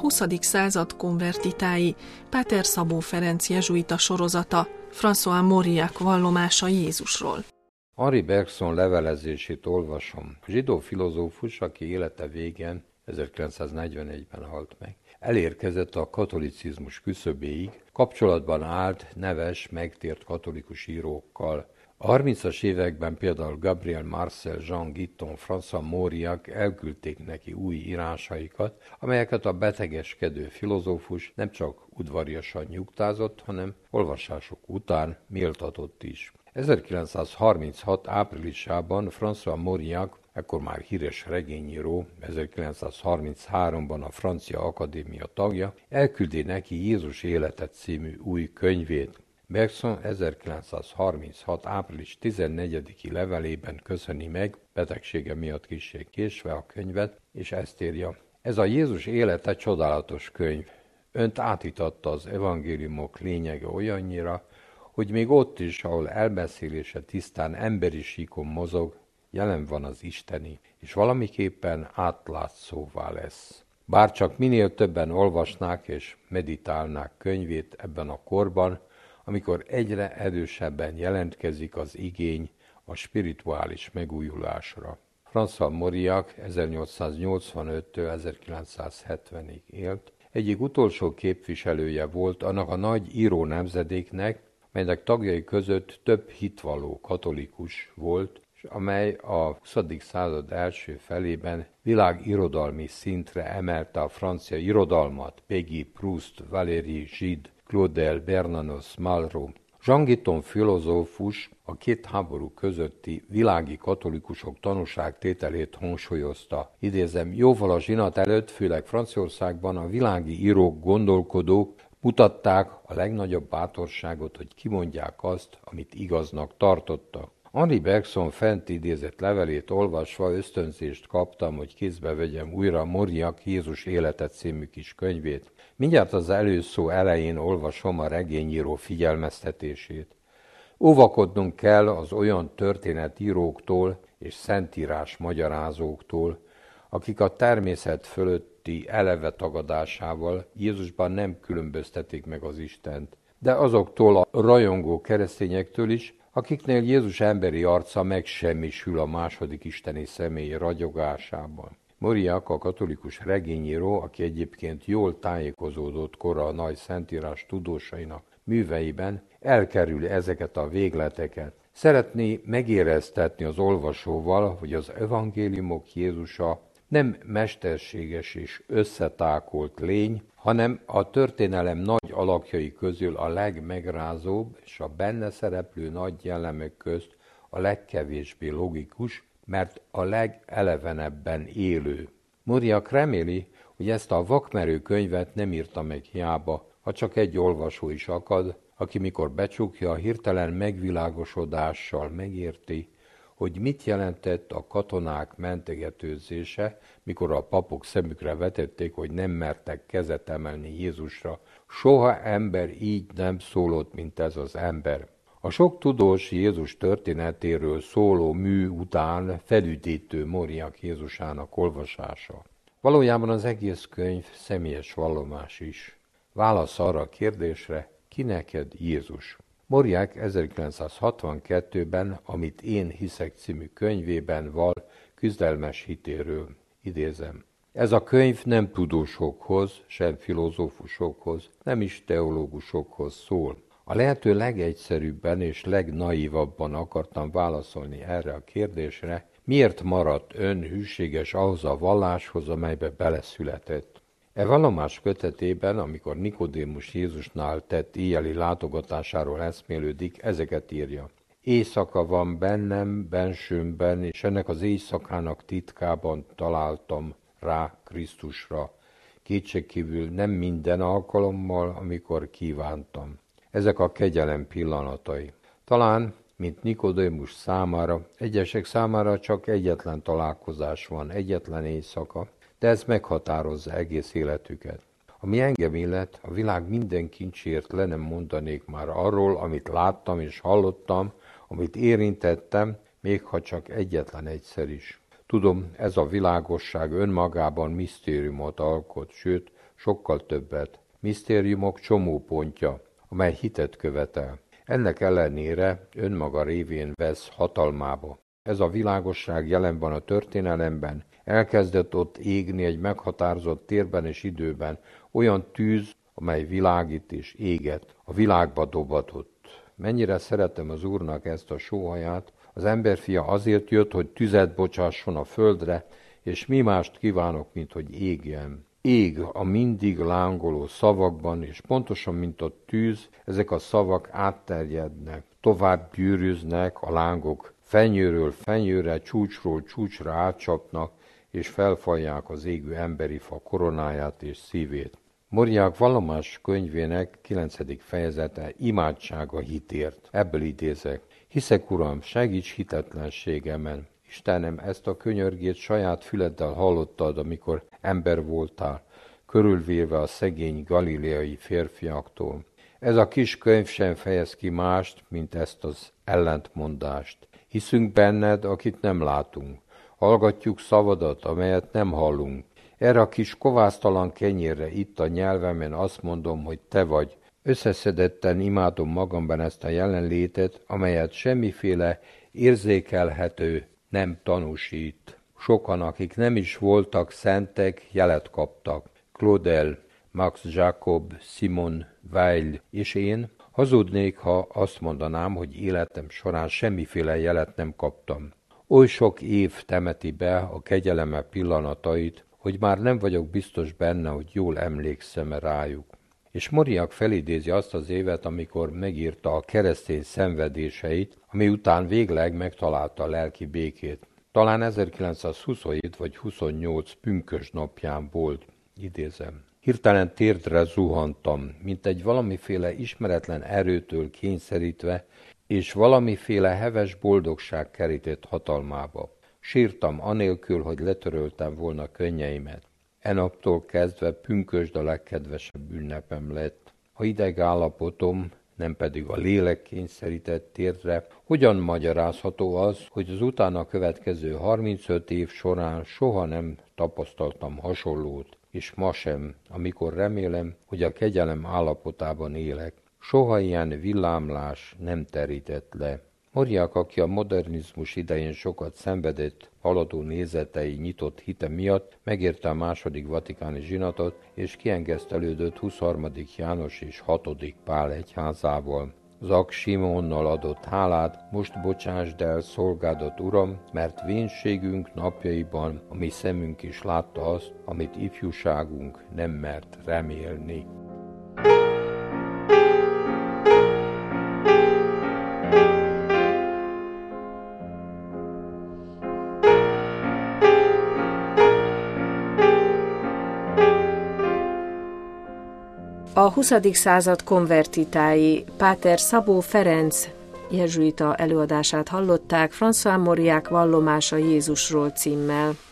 20. század konvertitái, Páter Szabó Ferenc jezsuita sorozata, François Mauriac vallomása Jézusról. Henri Bergson levelezését olvasom. A zsidó filozófus, aki élete végén 1941-ben halt meg, elérkezett a katolicizmus küszöbéig, kapcsolatban állt neves, megtért katolikus írókkal. A 30-as években például Gabriel Marcel, Jean Guitton, François Mauriac elküldték neki új írásaikat, amelyeket a betegeskedő filozófus nem csak udvariasan nyugtázott, hanem olvasások után méltatott is. 1936. áprilisában François Mauriac, ekkor már híres regényíró, 1933-ban a Francia Akadémia tagja, elküldi neki Jézus élete című új könyvét. Bergson 1936. április 14-i levelében köszöni meg, betegsége miatt kissé késve a könyvet, és ezt írja. Ez a Jézus élete csodálatos könyv. Önt átitatta az evangéliumok lényege olyannyira, hogy még ott is, ahol elbeszélése tisztán emberi síkon mozog, jelen van az isteni, és valamiképpen átlátszóvá lesz. Bárcsak minél többen olvasnák és meditálnák könyvét ebben a korban, amikor egyre erősebben jelentkezik az igény a spirituális megújulásra. François Mauriac 1885-től 1970-ig élt, egyik utolsó képviselője volt annak a nagy író nemzedéknek, melynek tagjai között több hitvalló katolikus volt, és amely a 20. század első felében világirodalmi szintre emelte a francia irodalmat, Péguy, Proust, Valéry Gide, Claudel, Bernanos, Malraux. Jean Guitton filozófus a két háború közötti világi katolikusok tanúságtételét hangsúlyozta. Idézem, jóval a zsinat előtt, főleg Franciaországban a világi írók, gondolkodók mutatták a legnagyobb bátorságot, hogy kimondják azt, amit igaznak tartottak. Henri Bergson fent idézett levelét olvasva ösztönzést kaptam, hogy kézbe vegyem újra Mauriac Jézus élete című kis könyvét. Mindjárt az előszó elején olvasom a regényíró figyelmeztetését. Óvakodnunk kell az olyan történetíróktól és szentírás magyarázóktól, akik a természet fölötti eleve tagadásával Jézusban nem különböztetik meg az Istent, de azoktól a rajongó keresztényektől is, akiknél Jézus emberi arca megsemmisül a második isteni személy ragyogásában. Mauriac a katolikus regényíró, aki egyébként jól tájékozódott kora a nagy szentírás tudósainak műveiben, elkerül ezeket a végleteket. Szeretné megéreztetni az olvasóval, hogy az evangéliumok Jézusa nem mesterséges és összetákolt lény, hanem a történelem nagy alakjai közül a legmegrázóbb és a benne szereplő nagy jellemek közt a legkevésbé logikus, mert a legelevenebben élő. Mauriac reméli, hogy ezt a vakmerő könyvet nem írta meg hiába, ha csak egy olvasó is akad, aki mikor becsukja, hirtelen megvilágosodással megérti, hogy mit jelentett a katonák mentegetőzése, mikor a papok szemükre vetették, hogy nem mertek kezet emelni Jézusra. Soha ember így nem szólott, mint ez az ember. A sok tudós Jézus történetéről szóló mű után felüdítő Mauriac Jézusának olvasása. Valójában az egész könyv személyes vallomás is. Válasz arra a kérdésre, ki neked Jézus? Mauriac 1962-ben, amit Én hiszek című könyvében vall küzdelmes hitéről. Idézem. Ez a könyv nem tudósokhoz, sem filozófusokhoz, nem is teológusokhoz szól. A lehető legegyszerűbben és legnaívabban akartam válaszolni erre a kérdésre, miért maradt ön hűséges ahhoz a valláshoz, amelybe beleszületett. E vallomás kötetében, amikor Nikodémus Jézusnál tett éjjeli látogatásáról eszmélődik, ezeket írja. Éjszaka van bennem, bensőmben, és ennek az éjszakának titkában találtam rá Krisztusra. Kétségkívül nem minden alkalommal, amikor kívántam. Ezek a kegyelem pillanatai. Talán, mint Nikodémus számára, egyesek számára csak egyetlen találkozás van, egyetlen éjszaka, de ez meghatározza egész életüket. Ami engem illet, a világ minden kincsért le nem mondanék már arról, amit láttam és hallottam, amit érintettem, még ha csak egyetlen egyszer is. Tudom, ez a világosság önmagában misztériumot alkot, sőt, sokkal többet. Misztériumok csomópontja, amely hitet követel. Ennek ellenére önmaga révén vesz hatalmába. Ez a világosság jelen van a történelemben, elkezdett ott égni egy meghatározott térben és időben, olyan tűz, amely világít és éget, a világba dobatott. Mennyire szeretem az Úrnak ezt a sóhaját, az emberfia azért jött, hogy tüzet bocsásson a földre, és mi mást kívánok, mint hogy égjen. Ég a mindig lángoló szavakban, és pontosan, mint a tűz, ezek a szavak átterjednek, tovább gyűrűznek, a lángok fenyőről fenyőre, csúcsról csúcsra átcsapnak, és felfalják az égő emberi fa koronáját és szívét. Moriák vallomás könyvének 9. fejezete imádsága hitért. Ebből idézek. Hiszek, Uram, segíts hitetlenségemen. Istenem, ezt a könyörgét saját füleddel hallottad, amikor ember voltál, körülvéve a szegény galileai férfiaktól. Ez a kis könyv sem fejez ki mást, mint ezt az ellentmondást. Hiszünk benned, akit nem látunk. Hallgatjuk szavadat, amelyet nem hallunk. Erre a kis kovásztalan kenyérre itt a nyelvemen azt mondom, hogy te vagy. Összeszedetten imádom magamban ezt a jelenlétet, amelyet semmiféle érzékelhető nem tanúsít. Sokan, akik nem is voltak szentek, jelet kaptak. Claudel, Max Jacob, Simone Weil és én hazudnék, ha azt mondanám, hogy életem során semmiféle jelet nem kaptam. Oly sok év temeti be a kegyeleme pillanatait, hogy már nem vagyok biztos benne, hogy jól emlékszem rájuk. És Moriak felidézi azt az évet, amikor megírta a keresztény szenvedéseit, ami után végleg megtalálta a lelki békét. Talán 1927 vagy 28 pünkösd napján volt, idézem. Hirtelen térdre zuhantam, mint egy valamiféle ismeretlen erőtől kényszerítve, és valamiféle heves boldogság kerített hatalmába. Sírtam anélkül, hogy letöröltem volna könnyeimet. Enaptól kezdve pünkösd a legkedvesebb ünnepem lett. A hideg állapotom, nem pedig a lélek kényszerített térdre, hogyan magyarázható az, hogy az utána következő 35 év során soha nem tapasztaltam hasonlót, és ma sem, amikor remélem, hogy a kegyelem állapotában élek. Soha ilyen villámlás nem terített le. Moriak, aki a modernizmus idején sokat szenvedett haladó nézetei nyitott hite miatt, megérte a második vatikáni zsinatot, és kiengesztelődött 23. János és 6. Pál egyházával. Zak Simonnal adott hálát, most bocsásd el szolgádat, Uram, mert vénségünk napjaiban a mi szemünk is látta azt, amit ifjúságunk nem mert remélni. A 20. század konvertitái Páter Szabó Ferenc jezsuita előadását hallották François Mauriac vallomása Jézusról címmel.